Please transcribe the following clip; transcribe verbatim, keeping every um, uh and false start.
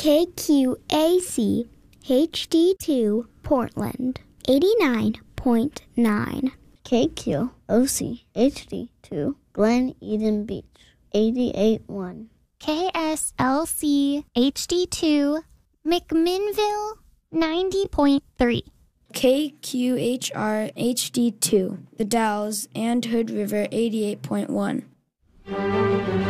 K Q A C H D two Portland, eighty-nine point nine. K Q O C H D two Glen Eden Beach, eighty-eight point one. K S L C H D two McMinnville, ninety point three. K Q H R H D two The Dalles and Hood River, eighty-eight point one.